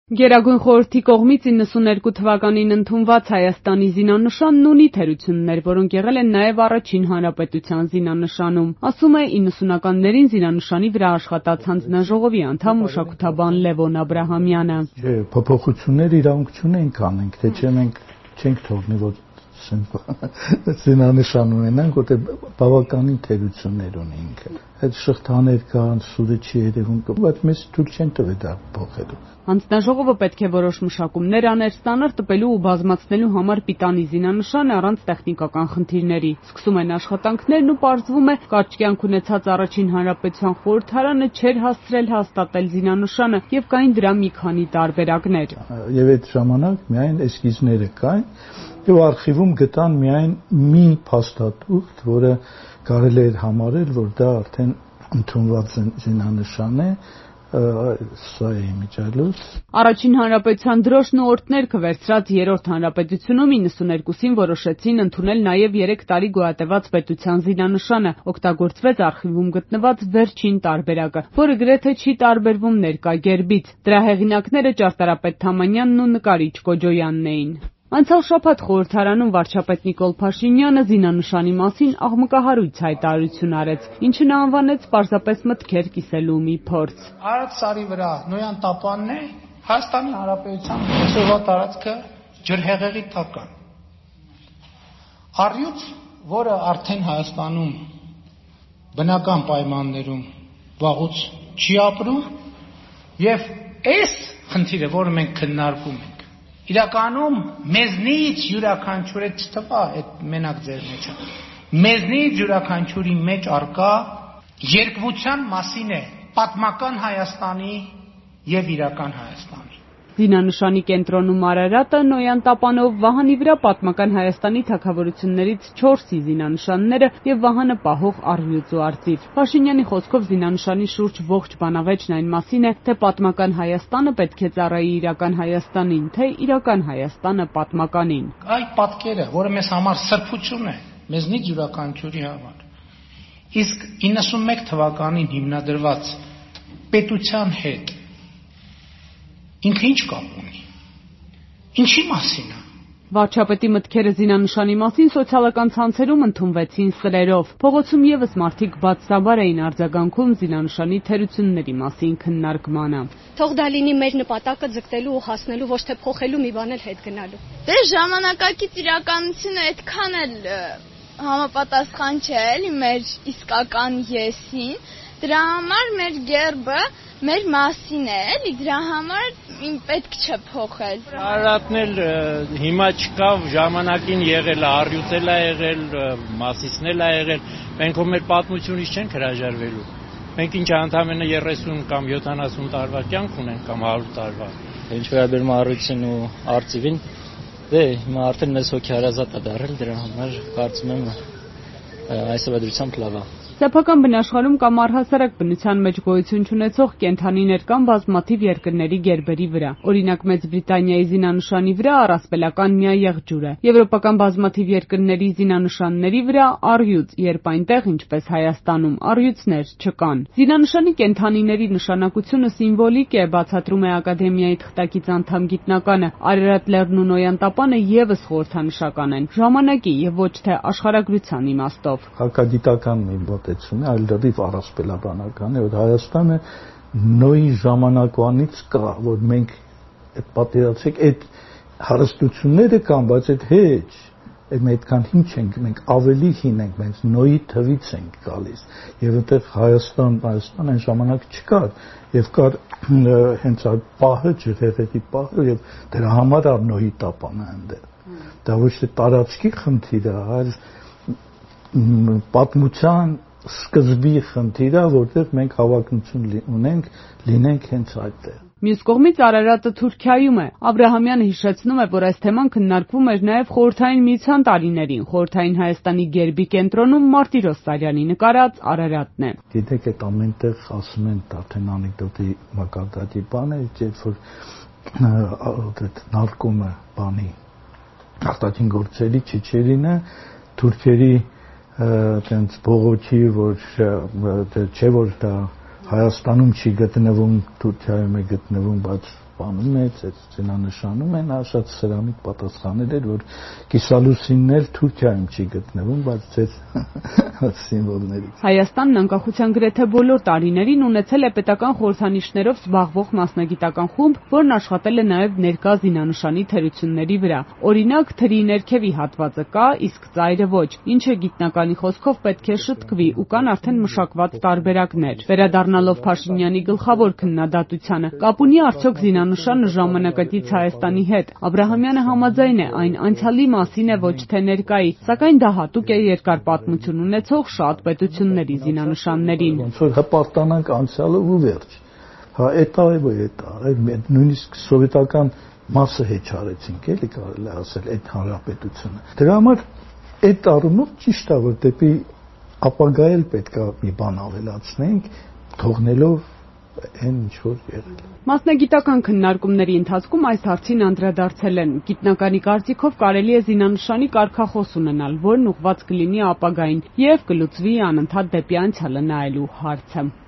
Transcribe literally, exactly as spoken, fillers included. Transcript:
Գերագույն խորհրդի կողմից իննսուներկու թվականին ընդունված Հայաստանի զինանշանն ունի թերություններ, որոնք եղել են նաև առաջին հանրապետության զինանշանում, ասում է իննսունականներին զինանշանի վրա աշխատած հանձնաժողովի անդամ մշակութաբան Լևոն Աբրահամյանը։ Փոփոխություններ իրավունքություն ենք անենք, թե չէ մենք չենք թողնի, որ զինանշան ունենանք, որտեղ բավականին թերություններ ունի ինքը։ Այդ շղթաներ կան, սուրը չի երևում, բայց մեզ թույլ չեն տվել դա փոխելու։ Հանձնաժողովը պետք է որոշ մշակումներ աներ ստանար տպելու ու բազմացնելու համար պիտանի զինանշան առանց տեխնիկական խնդիրների։ Սկսում են աշխատանքներն ու պարզվում է, կարճ կյանք ունեցած առաջին հանրապետության խորհրդարանը չէր հասցրել հաստատել զինանշանը եւ կային դրա մի քանի տարբերակներ։ Եվ այդ ժամանակ միայն էսկիզները կային եւ արխիվում գտան միայն մի փաստաթուղթ, որը կարելի էր համարել, որ դա արդեն ընդունված զինանշան է։ Սա է իմիջիալոց։ Առաջին հանրապետության դրոշն ու օրդներքը վերցրած երրորդ հանրապետությունում իննսուներկուսին որոշեցին ընդունել նաև երեք տարի գոյատևած պետության զինանշանը, օգտագործվեց արխիվում գտնված վերջին տարբերակը, որը գրեթե չի տարբերվում ներկա գերբից։ Դրա հեղինակները ճարտարապետ Թամանյանն ու նկարիչ Կոջոյանն էին։ Անցյալ շաբաթ խորհրդարանում վարչապետ Նիկոլ Փաշինյանը զինանշանի մասին աղմկահարույց հայտարարություն արեց, ինչը նա անվանեց պարզապես մտքեր կիսելու մի փորձ։ Արադ սարի վրա Նոյան տապանն է, Հայաստանի Հանրապետության այսօրվա տարածքը ջրհեղեղի տական։ Առյուծ, որը արդեն Հայաստանում բնական պայմաններում վաղուց չի ապրում, եւ այս խնդիրը, որը մենք քննարկում ենք, իրականում մեզնից յուրաքանչյուրը չթվա այդ մենակ ձեր մեջը մեզնից յուրաքանչյուրի մեջ արկա երկվության մասին է պատմական Հայաստանի եւ իրական Հայաստանի։ Զինանշանի կենտրոնում Արարատը, Նոյան տապանով, Վահանի վրա պատմական Հայաստանի թագավորություններից չորսի զինանշանները եւ Վահանը պահող առյուծ ու արծիվ։ Փաշինյանի խոսքով զինանշանի շուրջ ողջ բանավեճն այն մասին է, թե պատմական Հայաստանը պետք է ծառայի իրական Հայաստանին, թե իրական Հայաստանը պատմականին։ Այդ պատկերը, որը մեզ համար սրբություն է, մեզնից յուրաքանչյուրի համար։ Իսկ իննսունմեկ թվականին հիմնադրված պետության հետ ինքը ինչ կապ ունի։ Ինչի մասին է։ Վարչապետի մտքերը զինանշանի մասին սոցիալական ցանցերում ընդունվեցին սրերով։ Փողոցում եւս մարդիկ բացասաբար էին արձագանքում զինանշանի թերությունների մասին քննարկմանը։ Թող դա լինի մեր նպատակը ձգտելու ու հասնելու, ոչ թե փոխելու մի բան էլ հետ գնալու։ Դե ժամանակակից իրականությունը այդքան էլ համապատասխան չէ, էլի մեր իսկական եսին։ Դրա համար մեր գերբը մեր մասին է, էլի դրա համար պետք չէ փոխել։ Արարատն էլ հիմա չկա, ժամանակին եղել է, առյուծել է եղել, մասիսնել է եղել, մենք ով մեր պատմությունից չենք հրաժարվելու։ Մենք ինչ ընդամենը երեսուն կամ յոթանասուն տարվա կյանք ունենք կամ հարյուր տարվա։ Ինչ վերաբերում է առյուծին ու արծիվին, դե հիմա արդեն մեզ հոգեհարազատ է դարել, դրա համար կարծում եմ այսօր դրությամբ լավ է։ Սեփական բնաշխարհում կամ առհասարակ բնության մեջ գոյություն չունեցող կենդանիներ կան բազմաթիվ երկրների գերբերի վրա։ Օրինակ Մեծ Բրիտանիայի զինանշանի վրա առասպելական միաեղջյուր է։ Եվրոպական բազմաթիվ երկրների զինանշանների վրա առյուծ, երբ այնտեղ, ինչպես Հայաստանում, առյուծներ չկան։ Զինանշանի կենդանիների նշանակությունը սիմվոլիկ է, բացատրում է Ակադեմիայի թղթակից անդամ գիտնականը։ Արարատ լեռն ու Նոյան տապանը եւս խորհրդանշական են, ժամանակի եւ ոչ թե աշխարհագրության իմաստով։ Հակագիտական մի մոտեցում է, այլ դեպի առասպելաբանական է, որ Հայաստանը նոյի ժամանակվանից կա, որ մենք այդ պատերացեք այդ հարստությունները կան, բայց այդ հեչ, այդ այդքան հին չենք, մենք ավելի հին ենք, մենք նոյի թվից ենք գալիս, եւ այդտեղ Հայաստան, Հայաստան այն ժամանակ չկար, եւ կար հենց այդ պահը, ջրհեղեղի պահը, եւ դրա համար ար նոյի տապանը այնտեղ։ Դա ոչ թե տարածքի խնդիր է, այլ պատմության սկզբի խնդիրը, որտեղ մենք հավակնություն ունենք, լինենք հենց այդտեղ։ Մյուս կողմից Արարատը Թուրքիայում է։ Աբրահամյանը հիշեցնում է, որ այս թեման քննարկվում էր նաև խորհրդային միության տարիներին։ Խորհրդային Հայաստանի գերբի կենտրոնում Մարտիրոս Սարյանի նկարած Արարատն է։ Գիտեք, այդ ամենտեղ ասում են արդեն անեկդոտի մակարդակի բան է, երբ որ այդ նարկոմը բանի արտաքին գործերի Չեչերինը թուրքերի այդպես բողոքի, որ չէ որ դա Հայաստանում չի գտնվում, Թուրքիայում է գտնվում, բայց պահպանում է, այդ զինանշանում է, նա շատ սրամիտ պատասխանել էր, որ կիսալուսինն էլ Թուրքիայում չի գտնվում, բայց այդ սիմվոլներից։ Հայաստանն անկախության գրեթե բոլոր տարիներին ունեցել է պետական խորհրդանիշներով զբաղվող մասնագիտական խումբ, որն աշխատել է նաև ներկա զինանշանի թերությունների վրա։ Օրինակ, թրի ներքևի հատվածը կա, իսկ ծայրը ոչ, ինչը գիտնականի խոսքով պետք է շտկվի ու կան արդեն մշակված տարբերակներ։ Վերադառնալով Փաշինյանի գլխավոր քննադատությանը, կապ ունի արդյոք զինանշանը ժամանակակից Հայաստանի հետ։ Աբրահամյանը համաձայն է, այն անցյալի մասին է, ոչ թե ներկայի, սակայն դա հատուկ է երկար պատմություն ունեցող շատ պետությունների զինանշաններին։ Ոնց որ հպարտանանք անցյալը ու վերջ։ Հա, էտա է, որ էտա, այդ նույնիսկ սովետական մասը հեչարեցինք, էլի կարելի ասել, այդ հանրապետությունը։ Դրա համար այդ առումով ճիշտ է, որ դեպի ապագա էլ պետք է մի բան ավելացնենք, թողնելով այն ինչ որ եղել է։ Մասնագիտական քննարկումների ընթացքում այս հարցին անդրադարձել են։ Գիտնականի կարծիքով կարելի է զինանշանի կարգախոս ունենալ, որն ուղղված կլինի ապագային եւ կլուծվի անընդհատ դեպի անցյալը նայելու հարցը։